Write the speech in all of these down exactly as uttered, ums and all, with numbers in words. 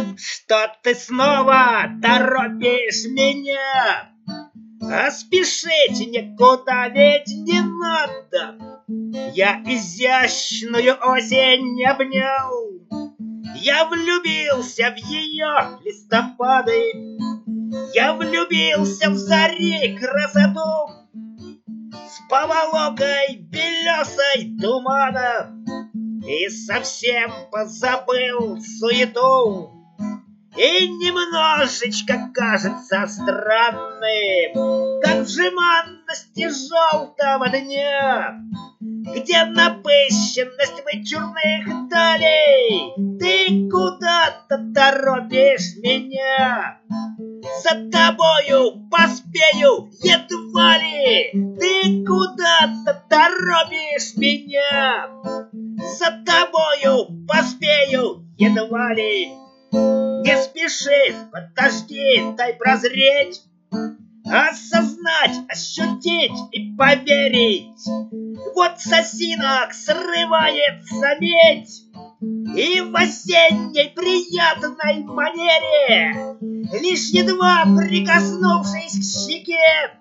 Что ты снова торопишь меня? А спешить никуда ведь не надо. Я изящную осень обнял, я влюбился в ее листопады, я влюбился в зари красоту, с поволокой белесой тумана, и совсем позабыл суету. И немножечко кажется странным, как в жеманности желтого дня, где напыщенность вычурных далей. Ты куда-то торопишь меня, за тобою поспею едва ли. Ты куда-то торопишь меня, за тобою поспею едва ли. Не спеши, подожди, дай прозреть, осознать, ощутить и поверить. Вот с осинок срывается медь, и в осенней приятной манере, лишь едва прикоснувшись к щеке,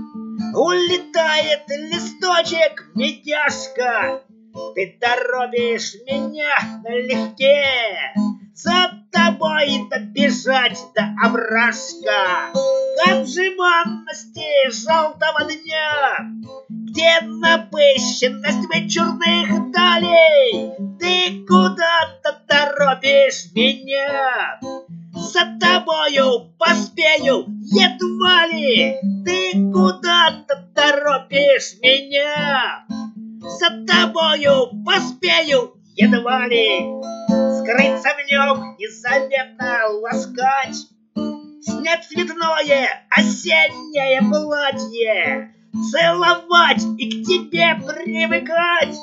улетает листочек медяшка. Ты торопишь меня налегке, за тобой добежать до овражка, как в жеманности желтого дня, где напыщенность вычурных далей. Ты куда-то торопишь меня, за тобою поспею едва ли. Ты куда-то торопишь меня, за тобою поспею едва ли. Скрыться в нем, незаметно ласкать, снять цветное осеннее платье, целовать и к тебе привыкать.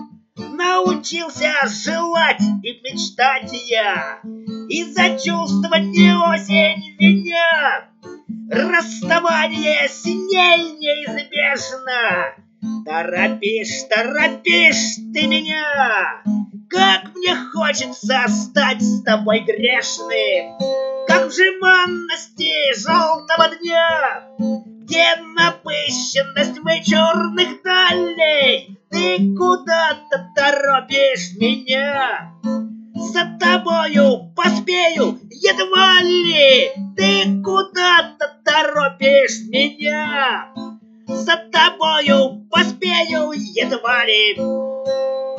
Научился желать и мечтать я, и за чувства не осень виня. Расставание с ней неизбежно. Торопишь, торопишь ты меня, как мне хочется стать с тобой грешным, как в жеманности желтого дня, где напыщенность вычурных далей. Ты куда-то торопишь меня, за тобою поспею едва ли. Ты куда-то торопишь меня, за тобою поспею едва ли.